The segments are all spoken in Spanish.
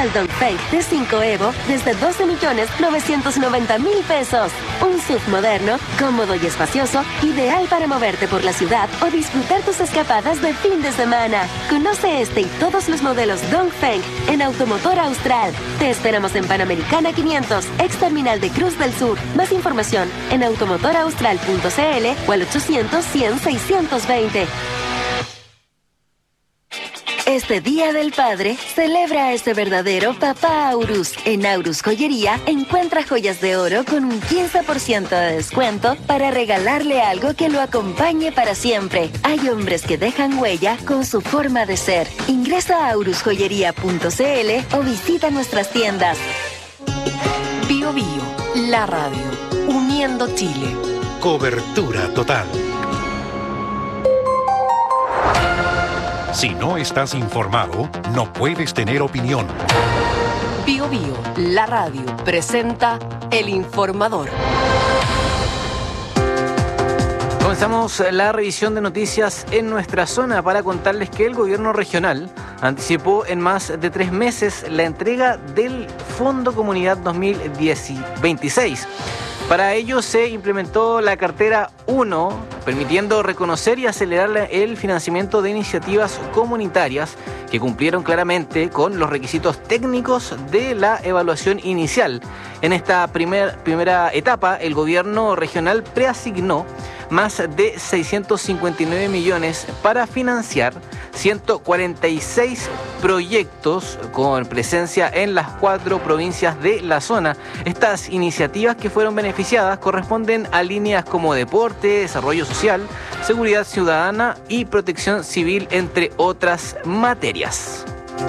al Dongfeng T5 Evo desde 12.990.000 pesos. Un SUV moderno, cómodo y espacioso, ideal para moverte por la ciudad o disfrutar tus escapadas de fin de semana. Conoce este y todos los modelos Dongfeng en Automotor Austral. Te esperamos en Panamericana 500, ex terminal de Cruz del Sur. Más información en automotoraustral.cl o al 800-100-620. Este Día del Padre, celebra a este verdadero papá Aurus. En Aurus Joyería, encuentra joyas de oro con un 15% de descuento para regalarle algo que lo acompañe para siempre. Hay hombres que dejan huella con su forma de ser. Ingresa a aurusjoyería.cl o visita nuestras tiendas. Bio Bio, la radio, uniendo Chile. Cobertura total. Si no estás informado, no puedes tener opinión. Bio Bio, la radio, presenta El Informador. Comenzamos la revisión de noticias en nuestra zona para contarles que el gobierno regional anticipó en más de 3 meses la entrega del Fondo Comunidad 2026. Para ello se implementó la cartera 1, permitiendo reconocer y acelerar el financiamiento de iniciativas comunitarias que cumplieron claramente con los requisitos técnicos de la evaluación inicial. En esta primera etapa, el gobierno regional preasignó más de 659 millones para financiar 146 proyectos con presencia en las 4 provincias de la zona. Estas iniciativas que fueron beneficiadas corresponden a líneas como deporte, desarrollo social, seguridad ciudadana y protección civil, entre otras materias.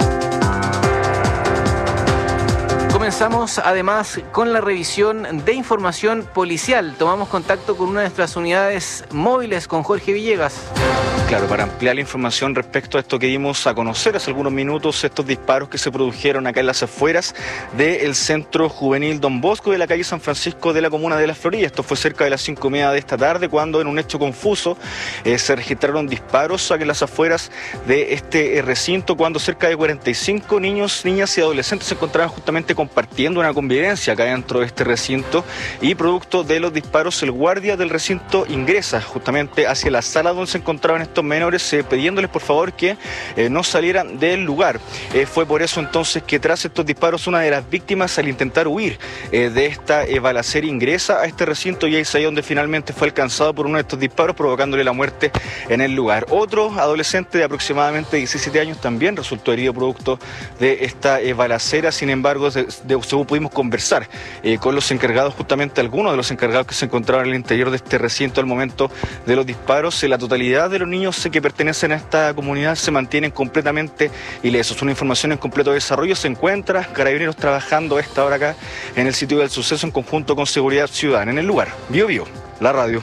Comenzamos además con la revisión de información policial. Tomamos contacto con una de nuestras unidades móviles, con Jorge Villegas. Claro, para ampliar la información respecto a esto que dimos a conocer hace algunos minutos, estos disparos que se produjeron acá en las afueras del Centro Juvenil Don Bosco de la calle San Francisco de la comuna de La Florida. Esto fue cerca de las 5:30 de esta tarde, cuando en un hecho confuso se registraron disparos acá en las afueras de este recinto, cuando cerca de 45 niños, niñas y adolescentes se encontraban justamente compartiendo una convivencia acá dentro de este recinto, y producto de los disparos el guardia del recinto ingresa justamente hacia la sala donde se encontraban estos menores, pidiéndoles por favor que no salieran del lugar. Fue por eso entonces que tras estos disparos una de las víctimas, al intentar huir de esta balacera, ingresa a este recinto, y es ahí donde finalmente fue alcanzado por uno de estos disparos, provocándole la muerte en el lugar. Otro adolescente de aproximadamente 17 años también resultó herido producto de esta balacera. Sin embargo, según pudimos conversar con los encargados, justamente algunos de los encargados que se encontraban en el interior de este recinto al momento de los disparos, la totalidad de los niños que pertenecen a esta comunidad se mantienen completamente ilesos. Una información en completo desarrollo. Se encuentra Carabineros trabajando a esta hora acá en el sitio del suceso en conjunto con Seguridad Ciudadana en el lugar. Bio Bio, la radio.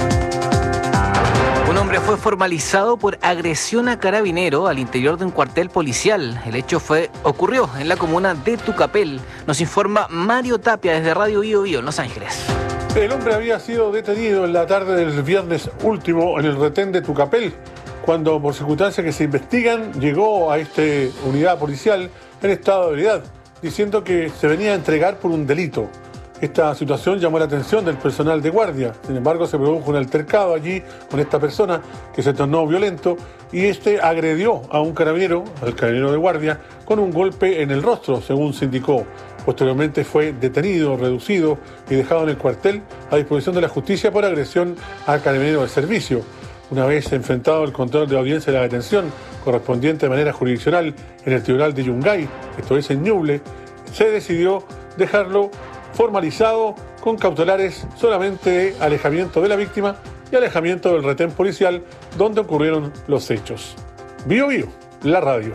Un hombre fue formalizado por agresión a carabinero al interior de un cuartel policial. El hecho ocurrió en la comuna de Tucapel. Nos informa Mario Tapia desde Radio Bio Bio en Los Ángeles. El hombre había sido detenido en la tarde del viernes último en el retén de Tucapel, cuando por circunstancias que se investigan llegó a esta unidad policial en estado de ebriedad, diciendo que se venía a entregar por un delito. Esta situación llamó la atención del personal de guardia. Sin embargo, se produjo un altercado allí con esta persona que se tornó violento, y este agredió a un carabinero, al carabinero de guardia, con un golpe en el rostro, según se indicó. Posteriormente fue detenido, reducido y dejado en el cuartel a disposición de la justicia por agresión al carabinero de servicio. Una vez enfrentado el control de audiencia de la detención correspondiente de manera jurisdiccional en el tribunal de Yungay, esto es en Ñuble, se decidió dejarlo formalizado con cautelares solamente de alejamiento de la víctima y alejamiento del retén policial donde ocurrieron los hechos. Bio Bio, la radio.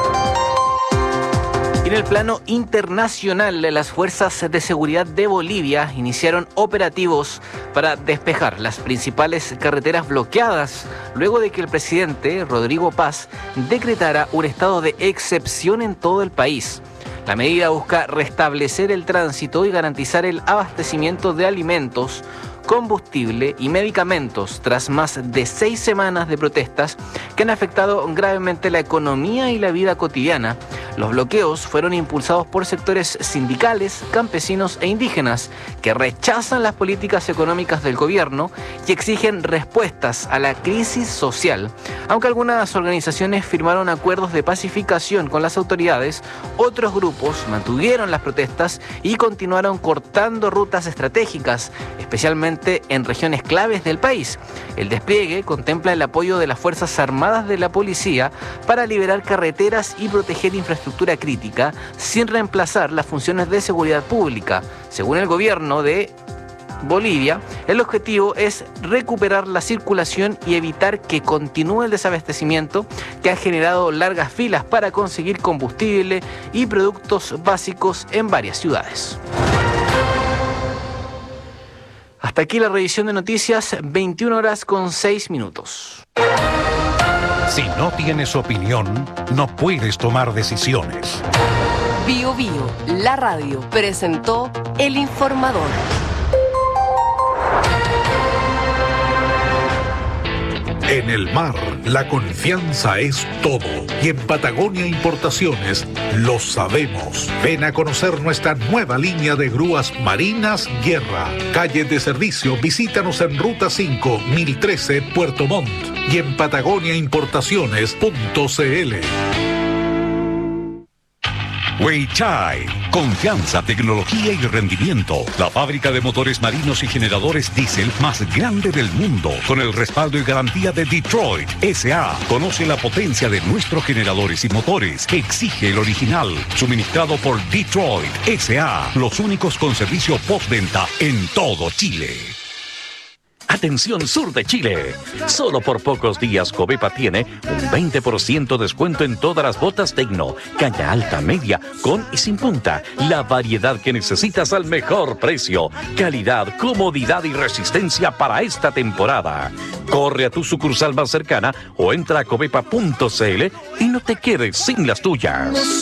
En el plano internacional, las fuerzas de seguridad de Bolivia iniciaron operativos para despejar las principales carreteras bloqueadas luego de que el presidente Rodrigo Paz decretara un estado de excepción en todo el país. La medida busca restablecer el tránsito y garantizar el abastecimiento de alimentos, combustible y medicamentos tras más de 6 semanas de protestas que han afectado gravemente la economía y la vida cotidiana. Los bloqueos fueron impulsados por sectores sindicales, campesinos e indígenas que rechazan las políticas económicas del gobierno y exigen respuestas a la crisis social. Aunque algunas organizaciones firmaron acuerdos de pacificación con las autoridades, otros grupos mantuvieron las protestas y continuaron cortando rutas estratégicas, especialmente en regiones claves del país. El despliegue contempla el apoyo de las Fuerzas Armadas de la Policía para liberar carreteras y proteger infraestructura crítica, sin reemplazar las funciones de seguridad pública. Según el gobierno de Bolivia, el objetivo es recuperar la circulación y evitar que continúe el desabastecimiento que ha generado largas filas para conseguir combustible y productos básicos en varias ciudades. Hasta aquí la revisión de noticias, 21:06. Si no tienes opinión, no puedes tomar decisiones. Bio Bio, la radio, presentó El Informador. En el mar, la confianza es todo. Y en Patagonia Importaciones lo sabemos. Ven a conocer nuestra nueva línea de grúas marinas Guerra. Calle de servicio, visítanos en Ruta 5, 1013, Puerto Montt. Y en patagoniaimportaciones.cl. Weichai, confianza, tecnología y rendimiento. La fábrica de motores marinos y generadores diésel más grande del mundo, con el respaldo y garantía de Detroit S.A. Conoce la potencia de nuestros generadores y motores. Exige el original, suministrado por Detroit S.A. Los únicos con servicio postventa en todo Chile. Atención sur de Chile. Solo por pocos días Covepa tiene un 20% descuento en todas las botas Tecno, caña alta, media, con y sin punta. La variedad que necesitas al mejor precio. Calidad, comodidad y resistencia para esta temporada. Corre a tu sucursal más cercana o entra a covepa.cl y no te quedes sin las tuyas.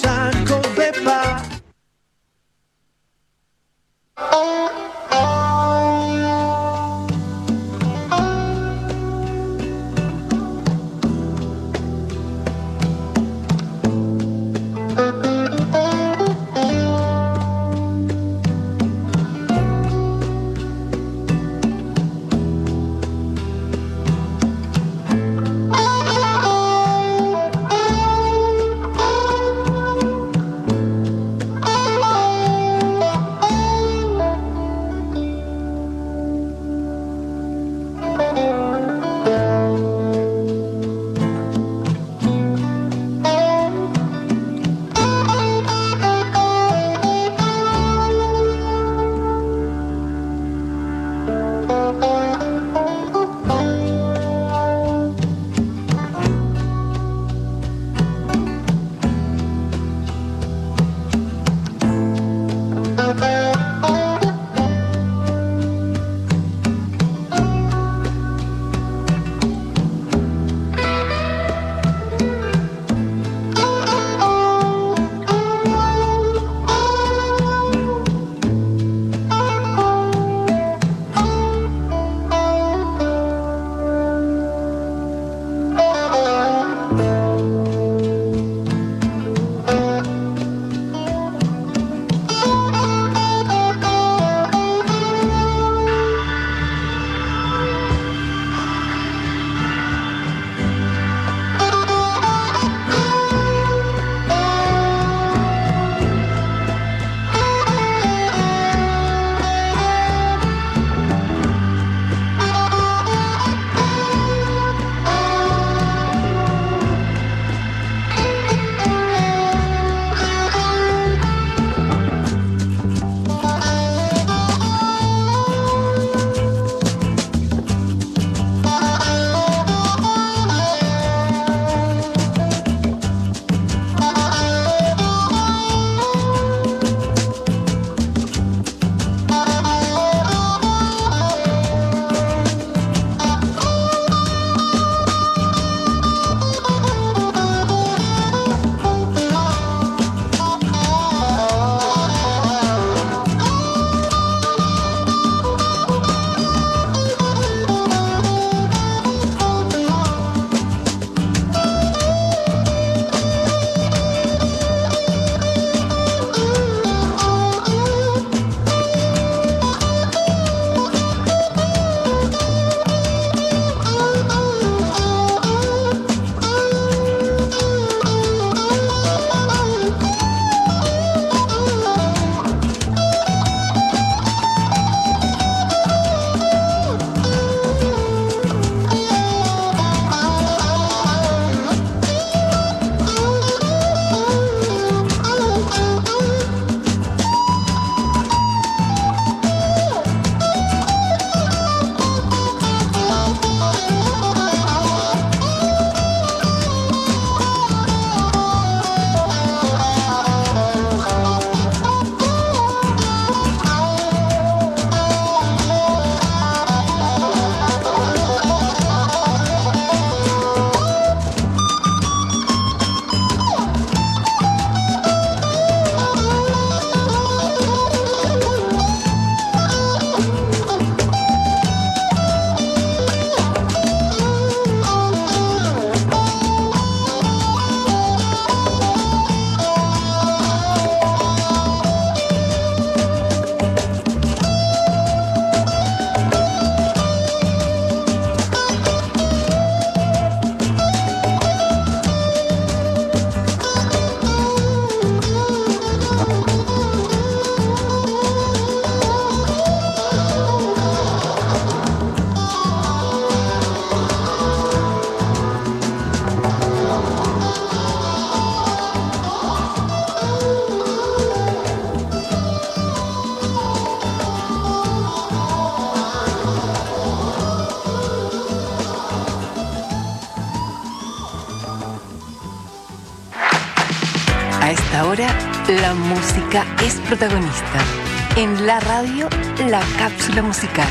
La música es protagonista. En la radio, la cápsula musical.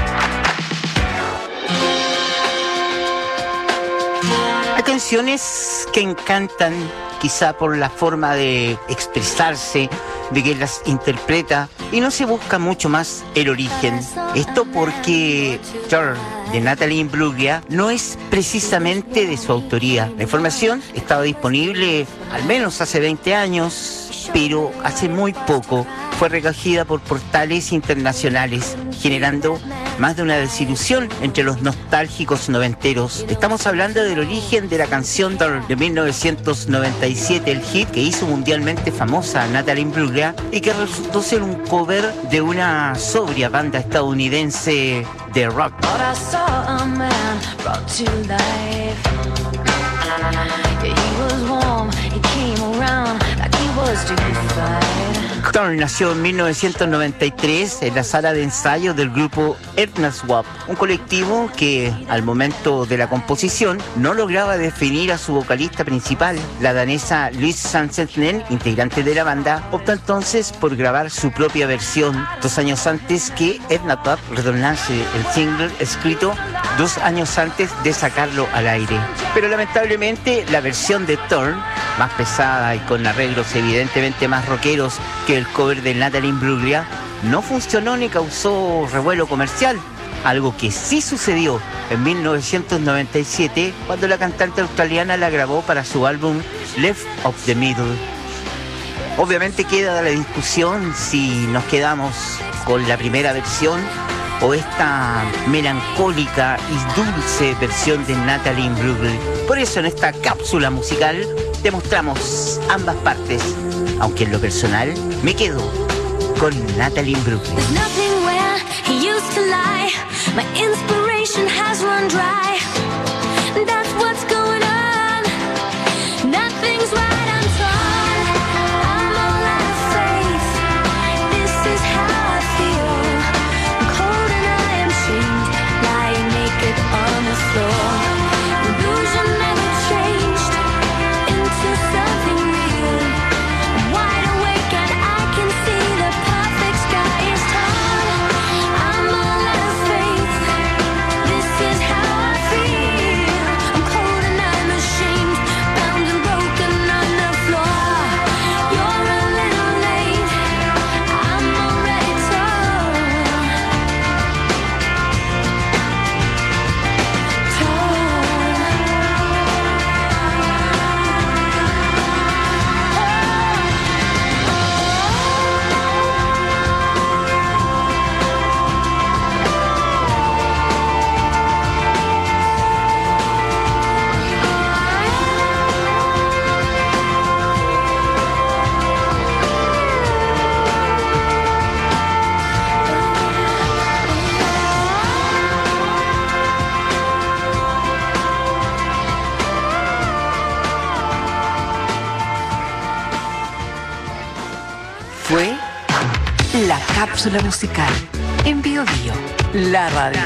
Hay canciones que encantan, quizá por la forma de expresarse, de que las interpreta, y no se busca mucho más el origen. Esto porque Turn, de Natalie Imbruglia, no es precisamente de su autoría. La información estaba disponible al menos hace 20 años, pero hace muy poco fue recogida por portales internacionales, generando más de una desilusión entre los nostálgicos noventeros. Estamos hablando del origen de la canción de 1997, el hit que hizo mundialmente famosa a Natalie Imbruglia y que resultó ser un cover de una sobria banda estadounidense de rock. Turn nació en 1993 en la sala de ensayo del grupo Edna Swap, un colectivo que al momento de la composición no lograba definir a su vocalista principal. La danesa Louise Sandseten, integrante de la banda, optó entonces por grabar su propia versión 2 años antes que Edna Swap retornase el single escrito 2 años antes de sacarlo al aire. Pero lamentablemente la versión de Turn, más pesada y con arreglos evidentemente más rockeros que el cover de Natalie Imbruglia, no funcionó ni causó revuelo comercial, algo que sí sucedió en 1997 cuando la cantante australiana la grabó para su álbum Left of the Middle. Obviamente queda la discusión si nos quedamos con la primera versión o esta melancólica y dulce versión de Natalie Imbruglia. Por eso en esta cápsula musical te mostramos ambas partes, aunque en lo personal me quedo con Natalie Imbruglia. Fue la cápsula musical en Bio Bio, la radio.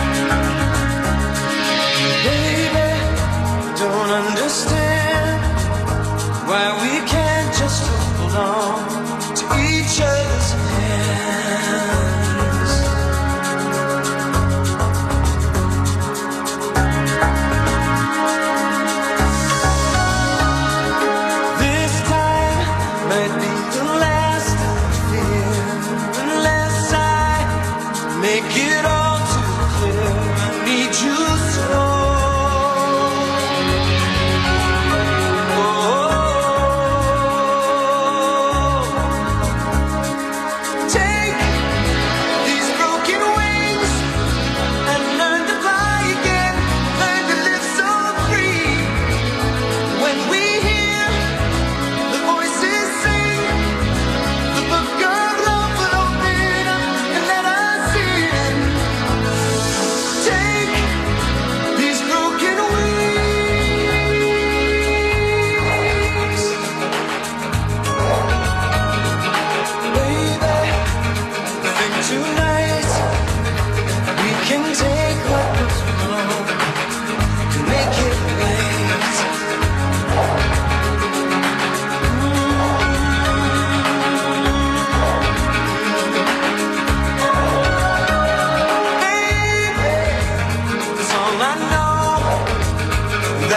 Understand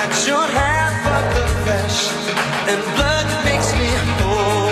That's your half of the flesh and blood that makes me whole.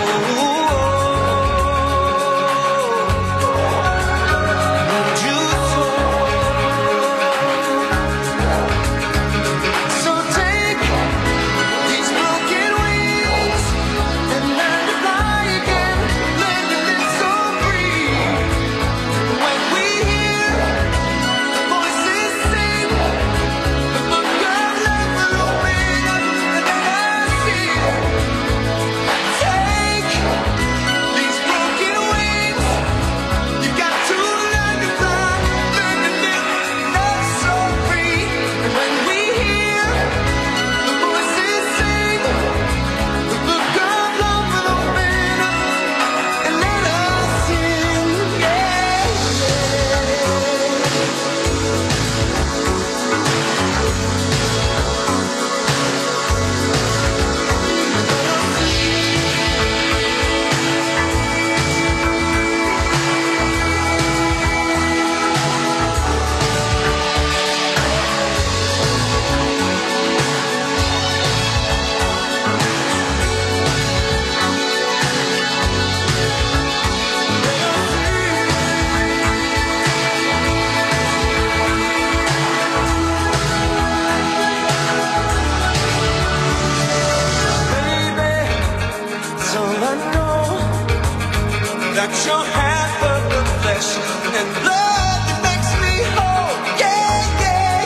That's your half of the flesh and blood that makes me whole. Yeah, yeah,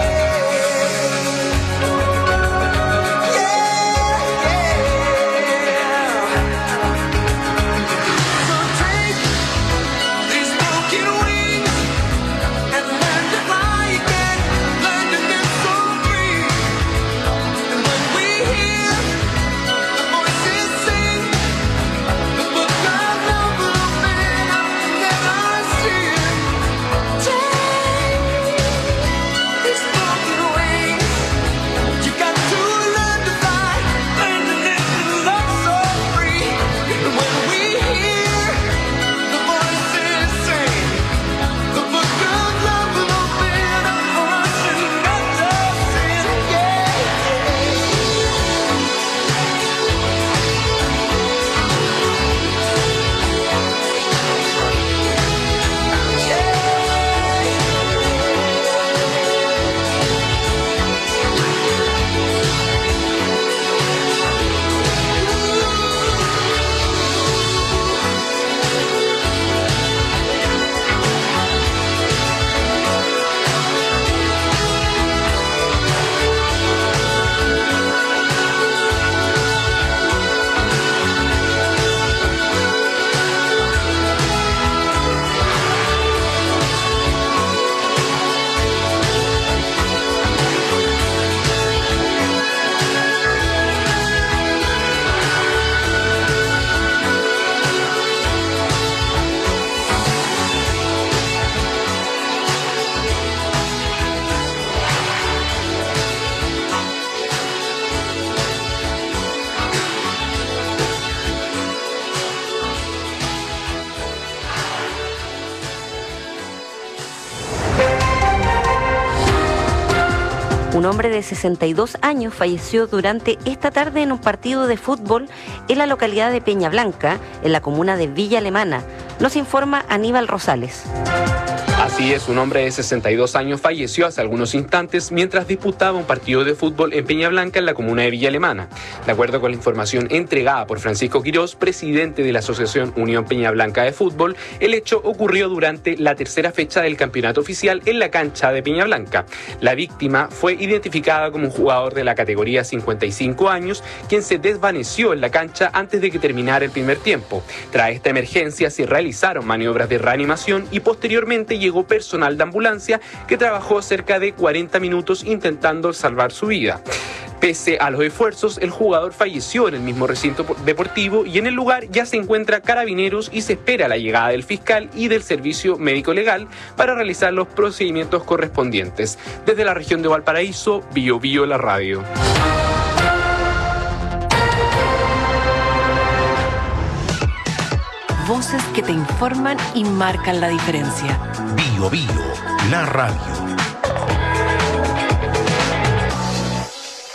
yeah. So take these broken wings and learn to fly again. Learn to live so free. And when we hear the voices sing the book of love, Un hombre de 62 años falleció durante esta tarde en un partido de fútbol en la localidad de Peña Blanca, en la comuna de Villa Alemana. Nos informa Aníbal Rosales. Así es, un hombre de 62 años falleció hace algunos instantes mientras disputaba un partido de fútbol en Peña Blanca, en la comuna de Villa Alemana. De acuerdo con la información entregada por Francisco Quirós, presidente de la Asociación Unión Peña Blanca de Fútbol, el hecho ocurrió durante la tercera fecha del campeonato oficial en la cancha de Peña Blanca. La víctima fue identificada como un jugador de la categoría 55 años, quien se desvaneció en la cancha antes de que terminara el primer tiempo. Tras esta emergencia se realizaron maniobras de reanimación y posteriormente llegó personal de ambulancia que trabajó cerca de 40 minutos intentando salvar su vida. Pese a los esfuerzos, el jugador falleció en el mismo recinto deportivo y en el lugar ya se encuentra Carabineros y se espera la llegada del fiscal y del servicio médico legal para realizar los procedimientos correspondientes. Desde la región de Valparaíso, Bio Bio la radio. Voces que te informan y marcan la diferencia. Bio Bio, la radio.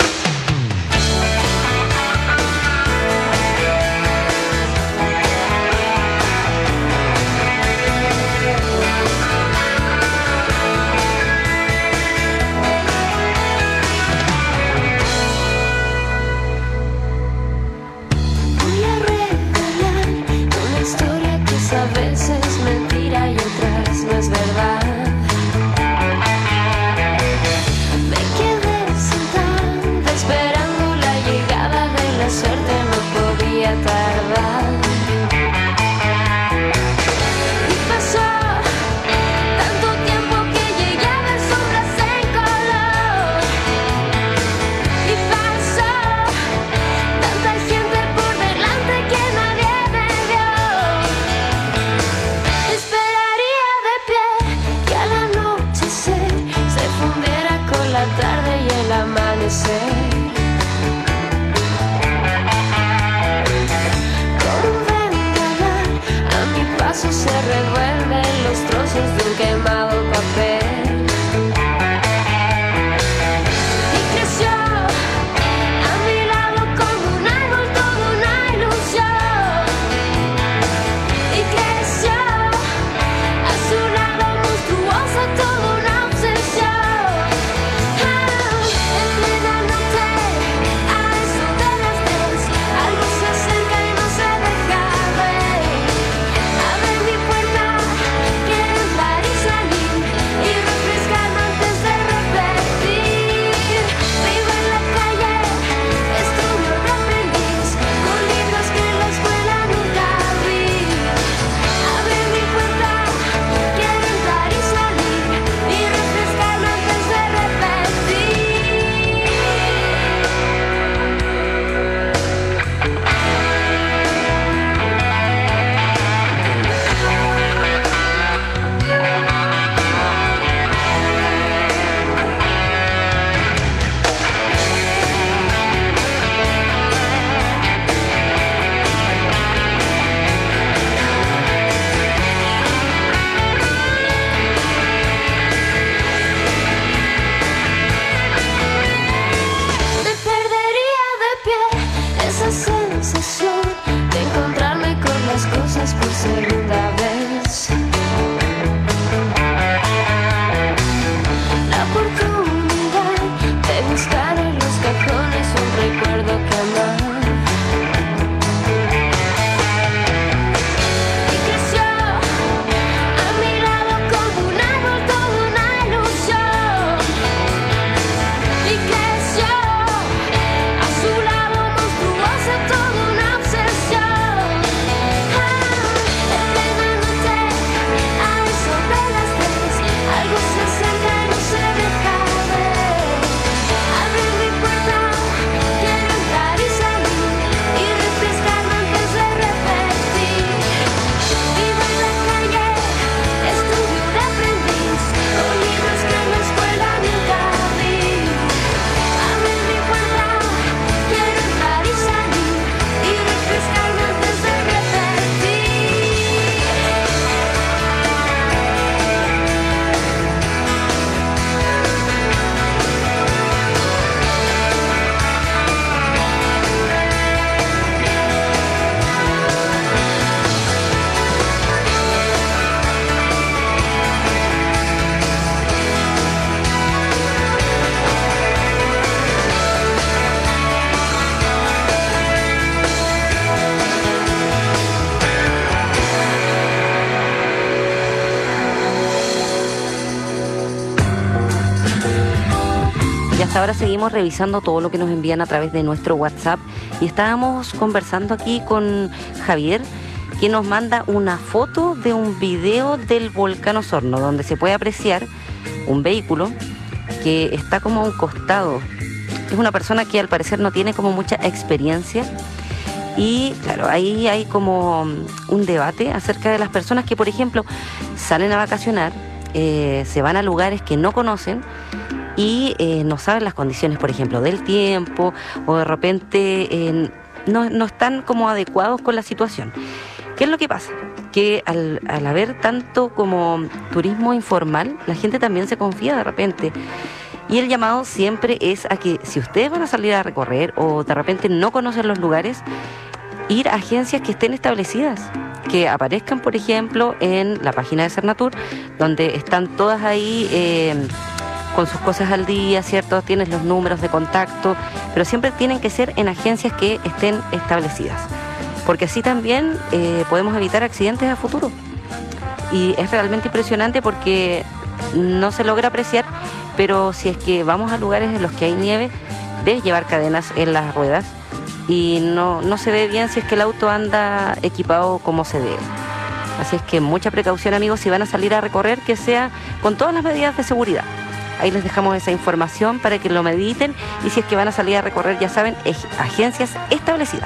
Y hasta ahora seguimos revisando todo lo que nos envían a través de nuestro WhatsApp. Y estábamos conversando aquí con Javier, que nos manda una foto de un video del volcán Osorno, donde se puede apreciar un vehículo que está como a un costado. Es una persona que al parecer no tiene como mucha experiencia. Y claro, ahí hay como un debate acerca de las personas que, por ejemplo, salen a vacacionar, se van a lugares que no conocen y no saben las condiciones, por ejemplo, del tiempo, o de repente no están como adecuados con la situación. ¿Qué es lo que pasa? Que al haber tanto como turismo informal, la gente también se confía de repente. Y el llamado siempre es a que si ustedes van a salir a recorrer o de repente no conocen los lugares, ir a agencias que estén establecidas, que aparezcan, por ejemplo, en la página de Cernatur, donde están todas ahí con sus cosas al día, ¿cierto? Tienes los números de contacto, pero siempre tienen que ser en agencias que estén establecidas, porque así también podemos evitar accidentes a futuro. Y es realmente impresionante porque no se logra apreciar, pero si es que vamos a lugares en los que hay nieve, debes llevar cadenas en las ruedas y no se ve bien si es que el auto anda equipado como se debe. Así es que mucha precaución, amigos, si van a salir a recorrer, que sea con todas las medidas de seguridad. Ahí les dejamos esa información para que lo mediten, y si es que van a salir a recorrer, ya saben, agencias establecidas.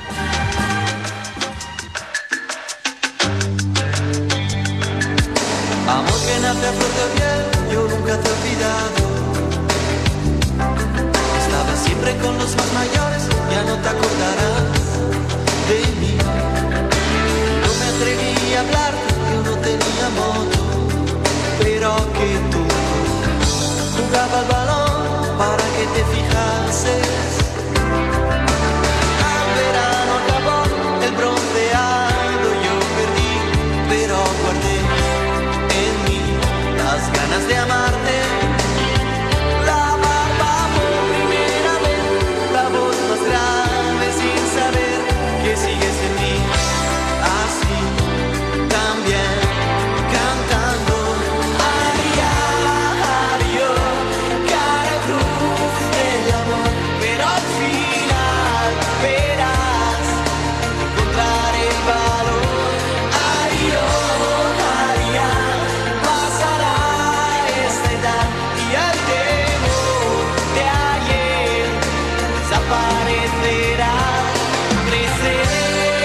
Amor que nace a flor de piel, yo nunca te he olvidado. Estaba siempre con los más mayores, ya no te acordarás de mí. No me atreví a hablar, yo no tenía moto, pero que tú jugaba el balón para que te fijases. Al verano acabó el bronceado, yo perdí, pero guardé en mí las ganas de amarte. La barba por primera vez, la voz más grave sin saber que sigues en mí. Así también cantando. Adiós, cara cruz del amor, pero al final verás encontrar el valor. Adiós, pasará esta edad y el temor de ayer desaparecerá. Creceré.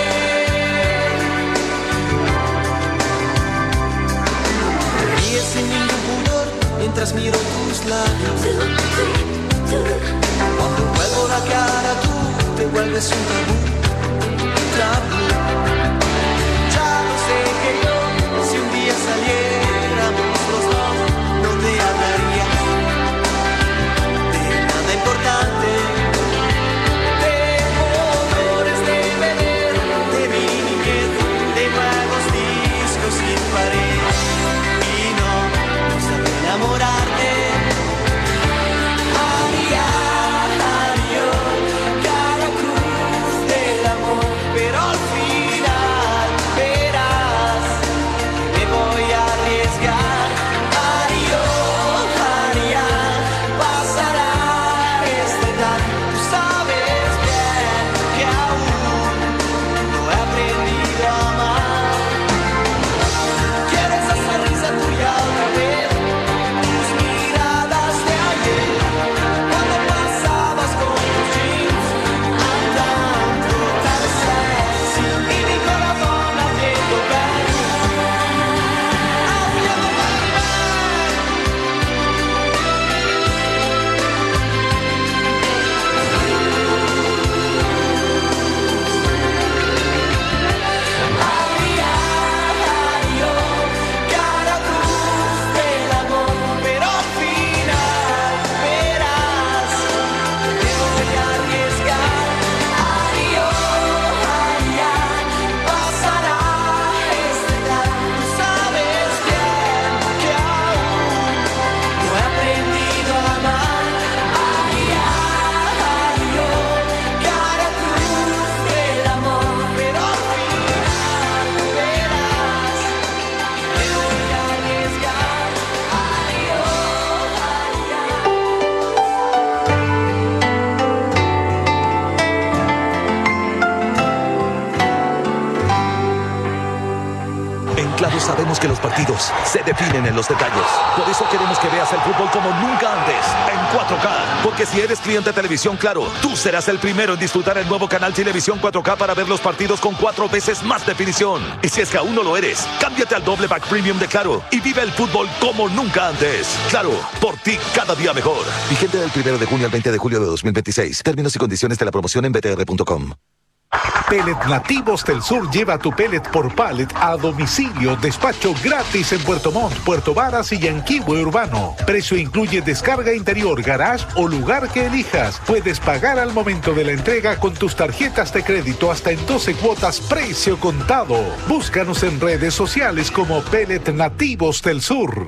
Ríes sin ningún pudor mientras miro tus labios. Cuando vuelvo la cara tú te vuelves un tabú. Ya lo sé que yo, si un día saliéramos los dos, no te hablaría de nada importante. De colores de beber, de mi niñez, de nuevos discos sin pared. Y no saber enamorarte. Adiós, cara cruz del amor, pero al fin Todos sabemos que los partidos se definen en los detalles. Por eso queremos que veas el fútbol como nunca antes, en 4K. Porque si eres cliente de Televisión Claro, tú serás el primero en disfrutar el nuevo canal Televisión 4K para ver los partidos con 4 veces más definición. Y si es que aún no lo eres, cámbiate al doble pack premium de Claro y vive el fútbol como nunca antes. Claro, por ti cada día mejor. Vigente del 1 de junio al 20 de julio de 2026. Términos y condiciones de la promoción en btr.com. Pellet Nativos del Sur lleva tu pellet por pallet a domicilio. Despacho gratis en Puerto Montt, Puerto Varas y Yanquihue Urbano. Precio incluye descarga interior, garage o lugar que elijas. Puedes pagar al momento de la entrega con tus tarjetas de crédito hasta en 12 cuotas precio contado. Búscanos en redes sociales como Pellet Nativos del Sur.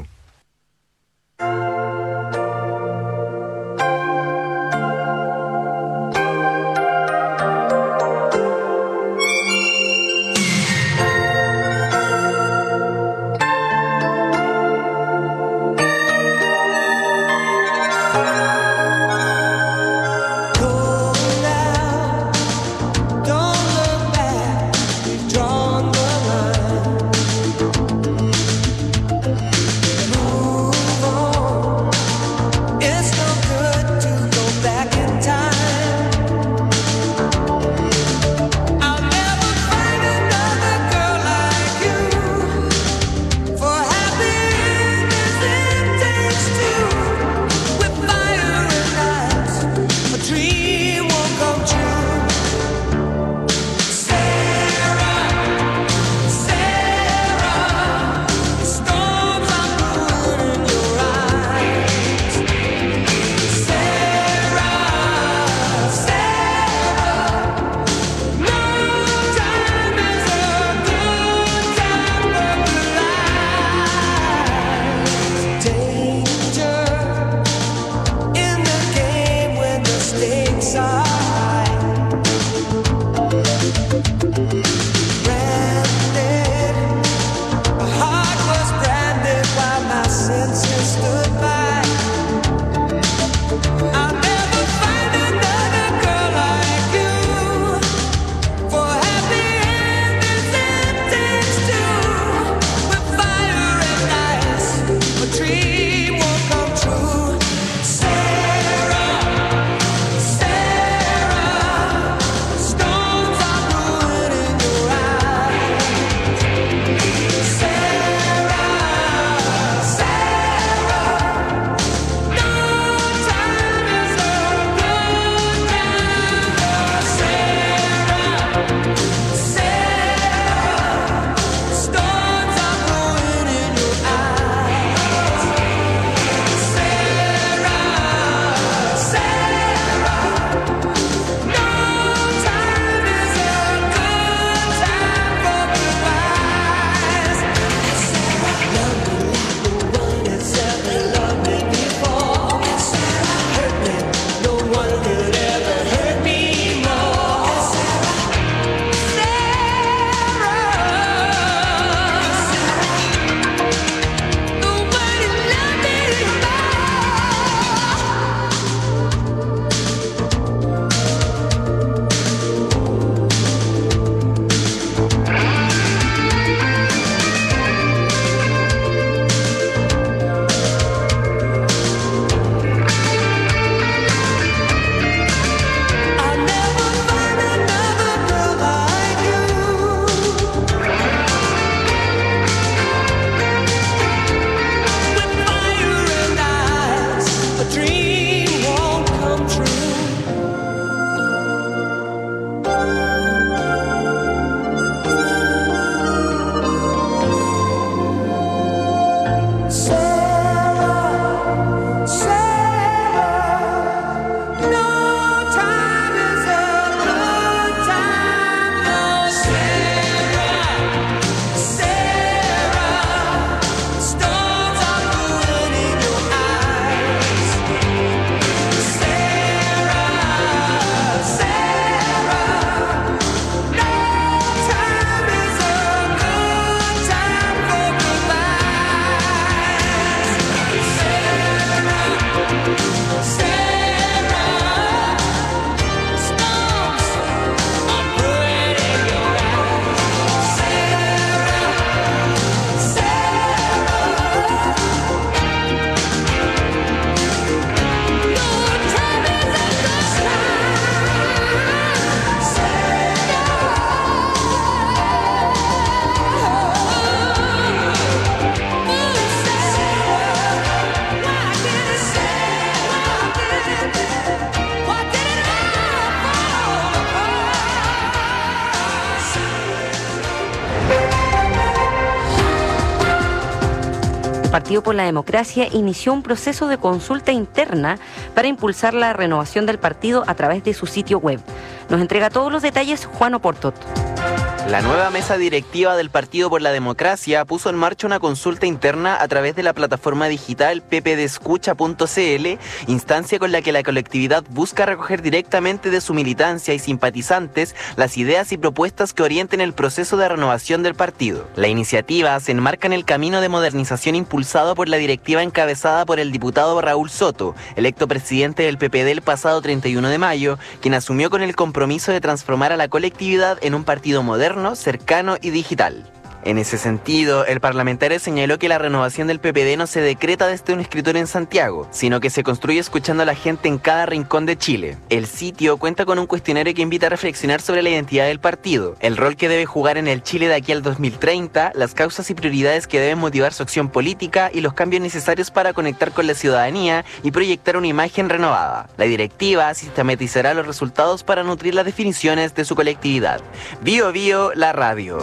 Partido por la Democracia inició un proceso de consulta interna para impulsar la renovación del partido a través de su sitio web. Nos entrega todos los detalles Juan Oportot. La nueva mesa directiva del Partido por la Democracia puso en marcha una consulta interna a través de la plataforma digital ppdescucha.cl, instancia con la que la colectividad busca recoger directamente de su militancia y simpatizantes las ideas y propuestas que orienten el proceso de renovación del partido. La iniciativa se enmarca en el camino de modernización impulsado por la directiva encabezada por el diputado Raúl Soto, electo presidente del PPD el pasado 31 de mayo, quien asumió con el compromiso de transformar a la colectividad en un partido moderno, cercano y digital. En ese sentido, el parlamentario señaló que la renovación del PPD no se decreta desde un escritorio en Santiago, sino que se construye escuchando a la gente en cada rincón de Chile. El sitio cuenta con un cuestionario que invita a reflexionar sobre la identidad del partido, el rol que debe jugar en el Chile de aquí al 2030, las causas y prioridades que deben motivar su acción política y los cambios necesarios para conectar con la ciudadanía y proyectar una imagen renovada. La directiva sistematizará los resultados para nutrir las definiciones de su colectividad. Bio Bio, la radio.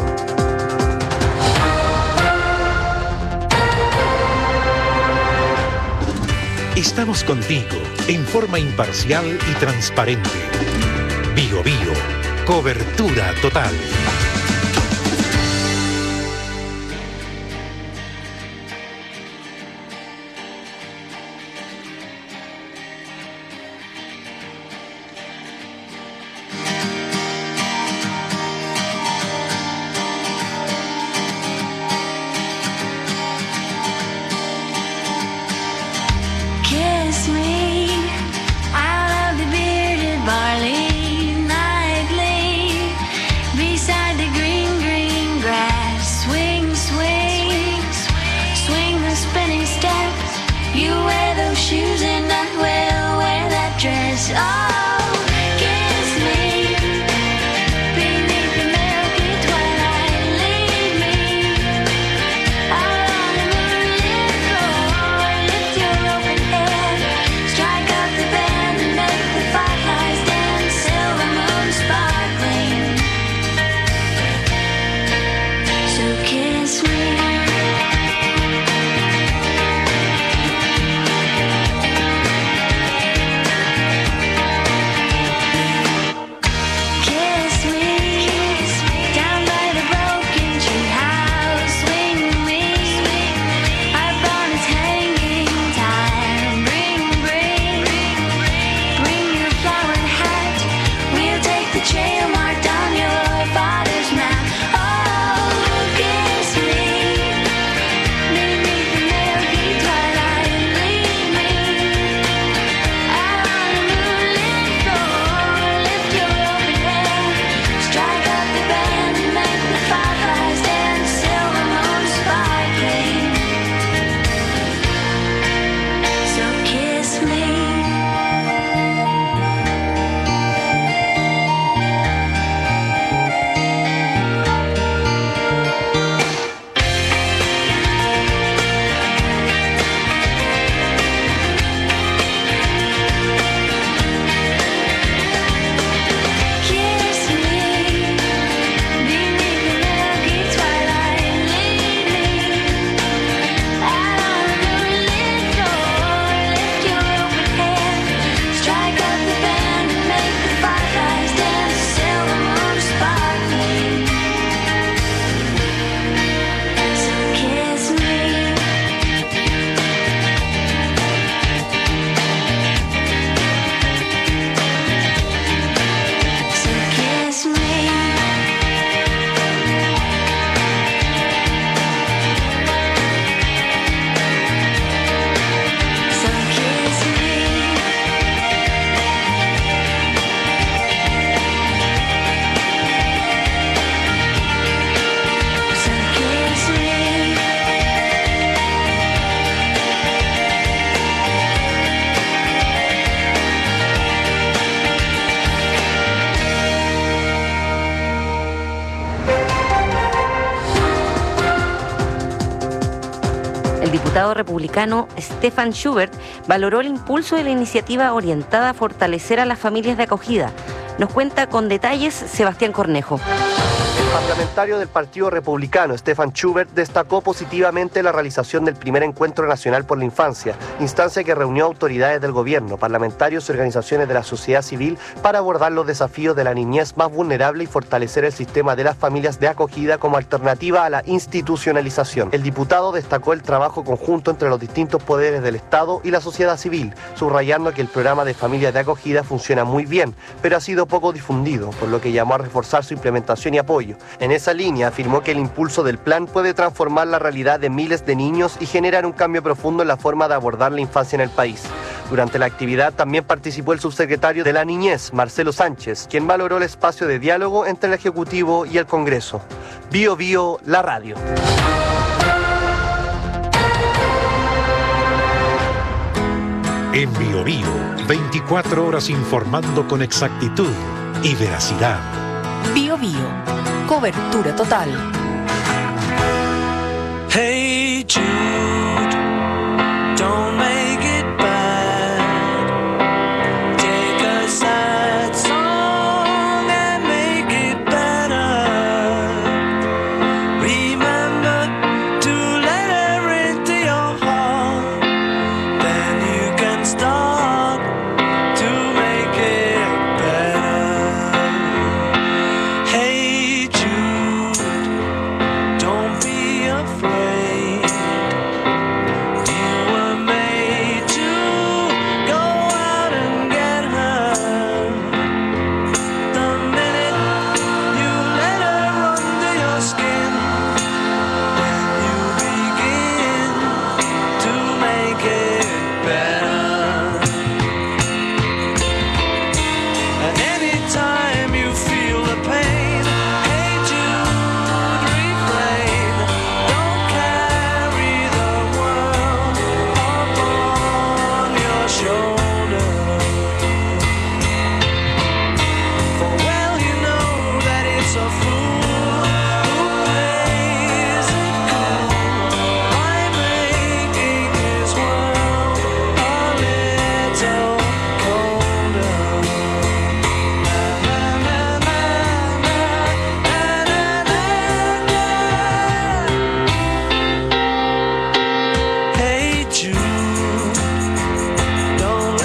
Estamos contigo en forma imparcial y transparente. Bio Bio, cobertura total. Kiss me out of the bearded barley nightly, beside the green, green grass. Swing, swing, swing the spinning step. You wear those shoes and I will wear that dress. Oh, kiss me beneath the milky twilight. Lead me out on the moonlit floor. Lift your open head, strike up the band, and make the fireflies dance. Silver moon sparkling. So kiss me. Kiss me, down by the broken tree house. Swing me, up on its hanging time. Bring your flowered hat. We'll take the trail marked on your father's map. Oh, kiss me beneath the milky twilight. Lead me out on the moonlit floor. Lift your open head, strike up the band, and make the fireflies dance. Silver moon sparkling. So kiss me. Kiss me beneath the milky twilight. Lead me out on the moonlit floor. Lift your open head, strike up the band, and make the fireflies dance. Silver moon sparkling. So kiss me. So kiss me. So kiss me. So kiss me. El diputado republicano Stefan Schubert valoró el impulso de la iniciativa orientada a fortalecer a las familias de acogida. Nos cuenta con detalles Sebastián Cornejo. parlamentario del Partido Republicano, Stefan Schubert, destacó positivamente la realización del primer Encuentro Nacional por la Infancia, instancia que reunió autoridades del gobierno, parlamentarios y organizaciones de la sociedad civil para abordar los desafíos de la niñez más vulnerable y fortalecer el sistema de las familias de acogida como alternativa a la institucionalización. El diputado destacó el trabajo conjunto entre los distintos poderes del Estado y la sociedad civil, subrayando que el programa de familias de acogida funciona muy bien, pero ha sido poco difundido, por lo que llamó a reforzar su implementación y apoyo. En esa línea afirmó que el impulso del plan puede transformar la realidad de miles de niños y generar un cambio profundo en la forma de abordar la infancia en el país. Durante la actividad también participó el subsecretario de la Niñez, Marcelo Sánchez, quien valoró el espacio de diálogo entre el Ejecutivo y el Congreso. Bio Bio, la radio. En Bio Bio, 24 horas informando con exactitud y veracidad. Bio Bio, cobertura total. Hey Jude, don't make it bad. Take a sad song and make it better. Remember to let her into your heart. Then you can start to make it better. Hey Jude, don't be afraid. You were made to go out and get her. The minute you let her under your skin, then you begin to make it better. And anytime you feel the pain, hey Jude, refrain. Don't carry the world upon your shoulder. For well you know that it's a fool who plays it cool by making his world a little colder. Hey Jude, don't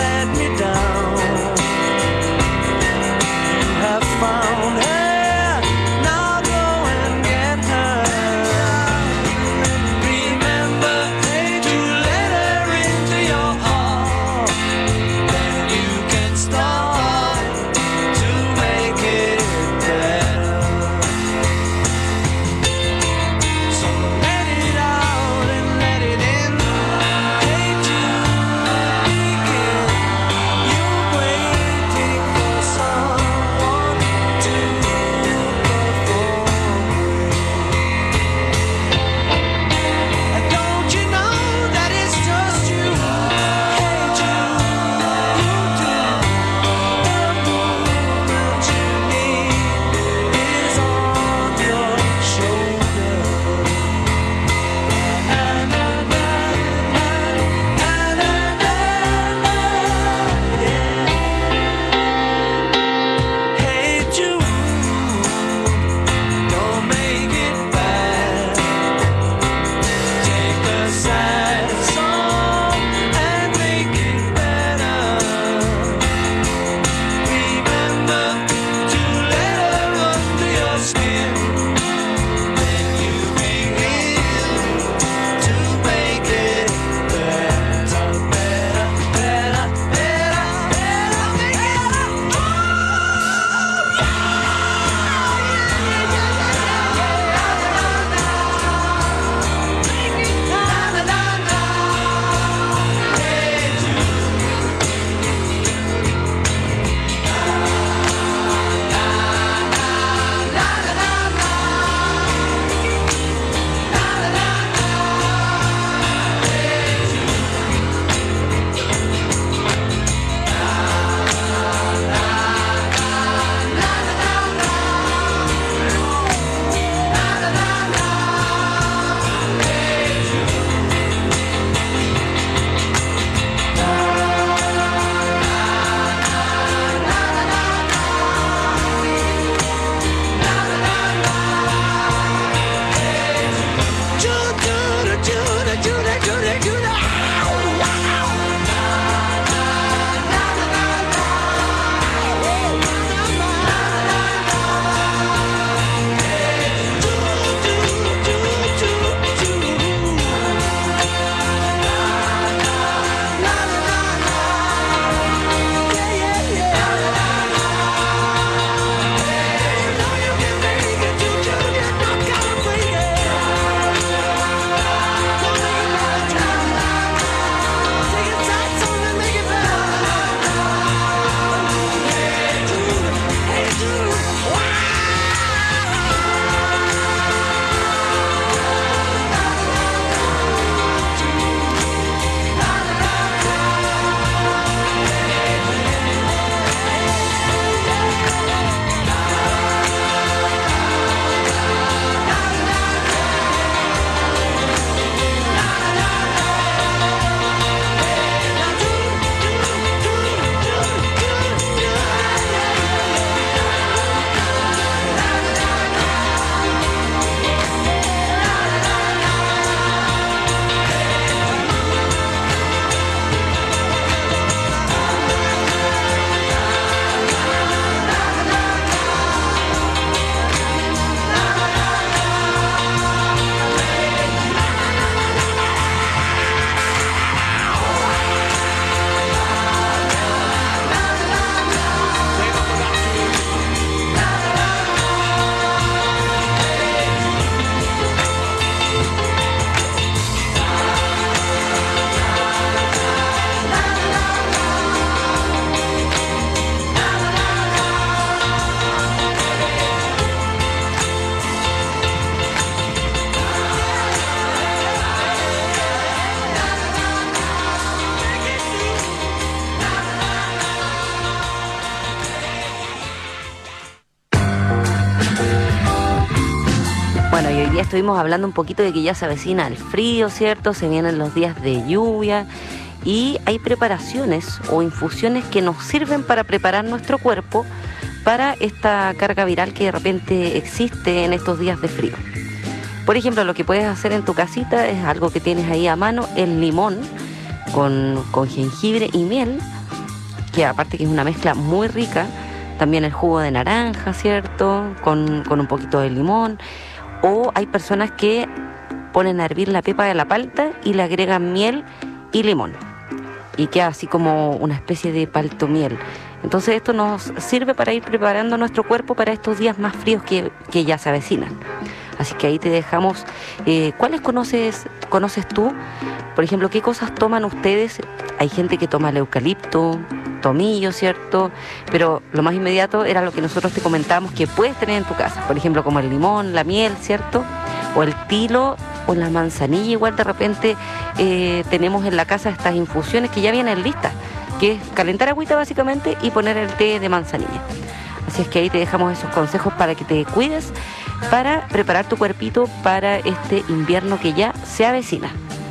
ya estuvimos hablando un poquito de que ya se avecina el frío, ¿cierto? Se vienen los días de lluvia y hay preparaciones o infusiones que nos sirven para preparar nuestro cuerpo para esta carga viral que de repente existe en estos días de frío. Por ejemplo, lo que puedes hacer en tu casita es algo que tienes ahí a mano, el limón con jengibre y miel, que aparte que es una mezcla muy rica. También el jugo de naranja, ¿cierto? Con un poquito de limón. O hay personas que ponen a hervir la pepa de la palta y le agregan miel y limón. Y queda así como una especie de paltomiel. Entonces esto nos sirve para ir preparando nuestro cuerpo para estos días más fríos que ya se avecinan. Así que ahí te dejamos. ¿Cuáles conoces tú? Por ejemplo, ¿qué cosas toman ustedes? Hay gente que toma el eucalipto, tomillo, ¿cierto? Pero lo más inmediato era lo que nosotros te comentábamos que puedes tener en tu casa. Por ejemplo, como el limón, la miel, ¿cierto? O el tilo o la manzanilla. Igual de repente tenemos en la casa estas infusiones que ya vienen listas, que es calentar agüita básicamente y poner el té de manzanilla. Así es que ahí te dejamos esos consejos para que te cuides, para preparar tu cuerpito para este invierno que ya se avecina.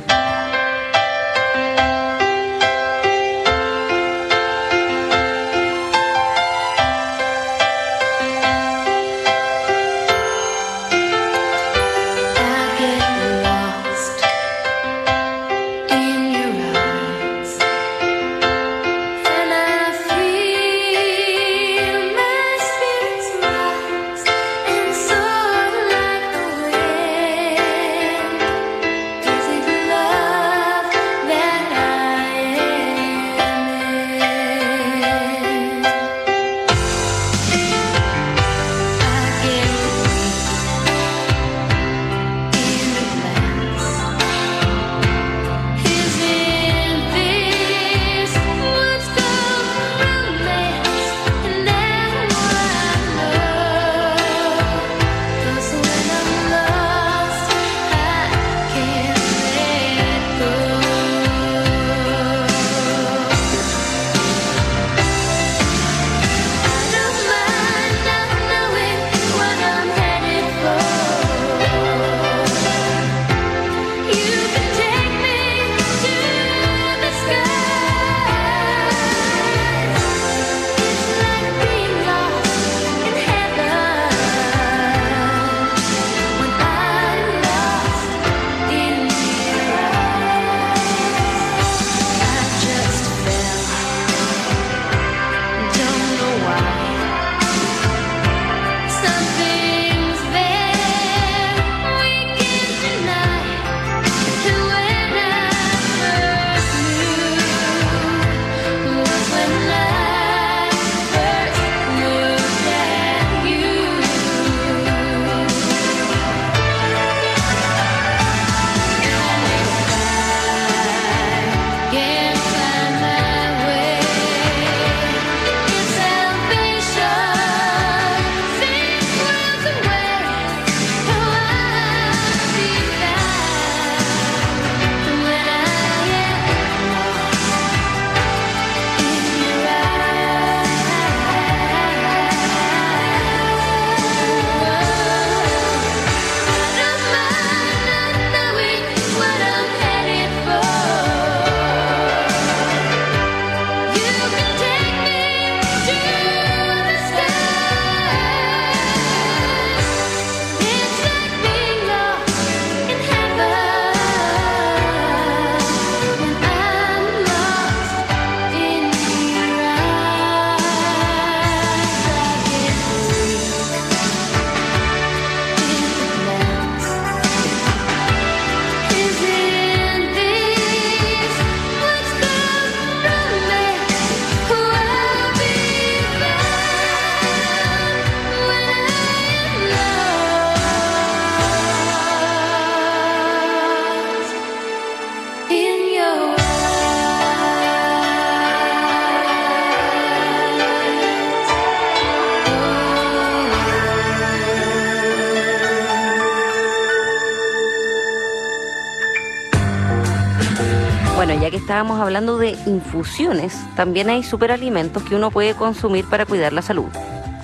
Bueno, ya que estábamos hablando de infusiones, también hay superalimentos que uno puede consumir para cuidar la salud.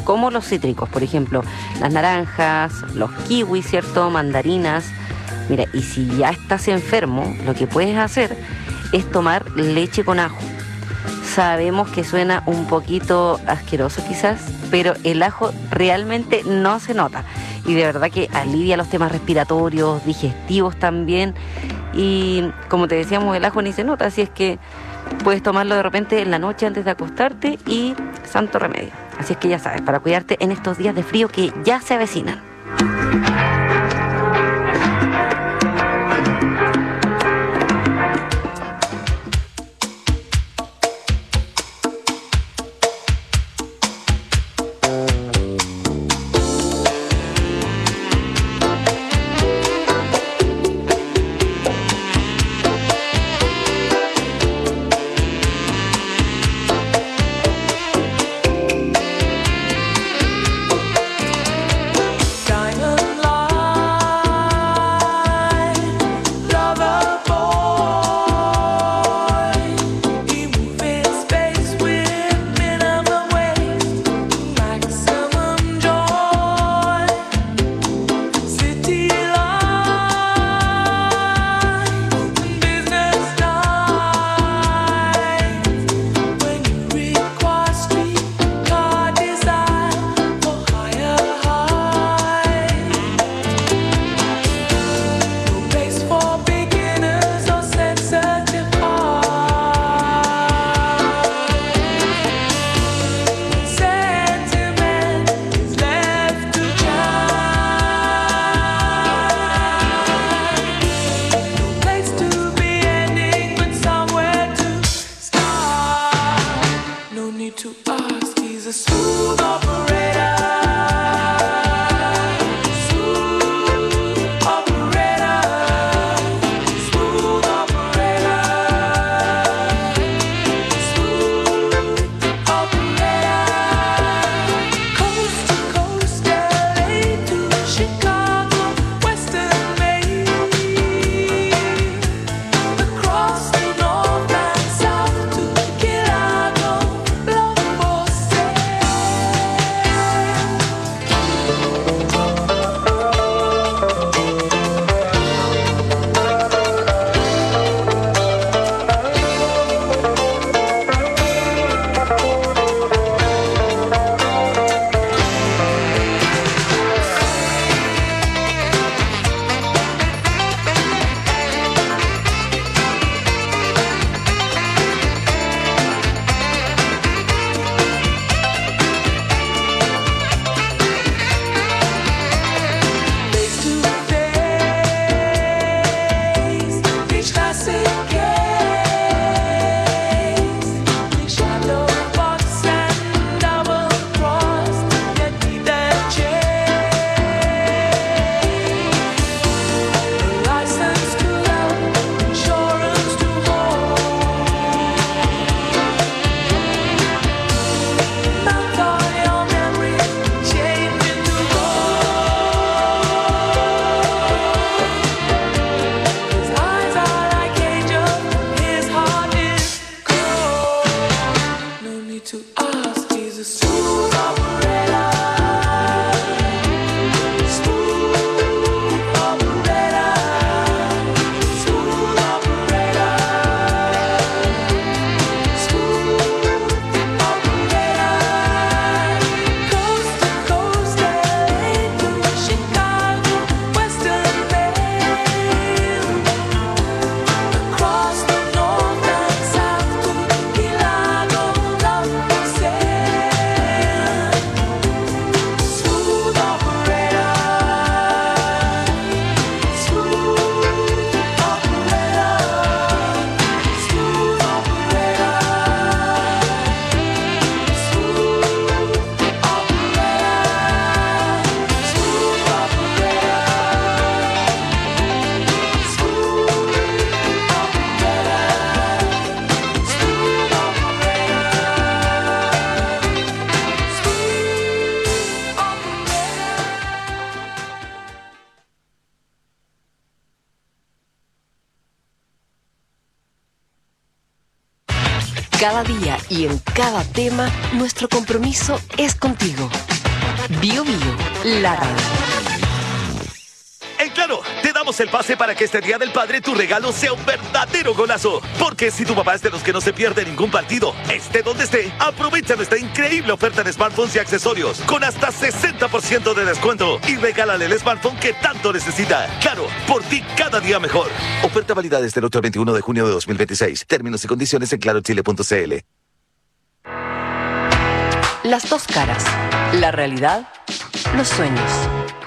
como los cítricos, por ejemplo, las naranjas, los kiwis, ¿cierto? Mandarinas. Mira, y si ya estás enfermo, lo que puedes hacer es tomar leche con ajo. Sabemos que suena un poquito asqueroso quizás, pero el ajo realmente no se nota. Y de verdad que alivia los temas respiratorios, digestivos también. Y como te decíamos, el ajo ni se nota, así es que puedes tomarlo de repente en la noche antes de acostarte y santo remedio. Así es que ya sabes, para cuidarte en estos días de frío que ya se avecinan. Cada día y en cada tema, nuestro compromiso es contigo. Bio Bio, la radio. En Claro, te damos el pase para que este Día del Padre tu regalo sea un verdadero golazo. Porque si tu papá es de los que no se pierde ningún partido, esté donde esté, aprovecha nuestra increíble oferta de smartphones y accesorios con hasta 60% de descuento y regálale el smartphone que tanto necesita. Claro, por ti cada día mejor. Oferta válida desde el 8 al 21 de junio de 2026. Términos y condiciones en clarochile.cl. Las dos caras, la realidad, los sueños.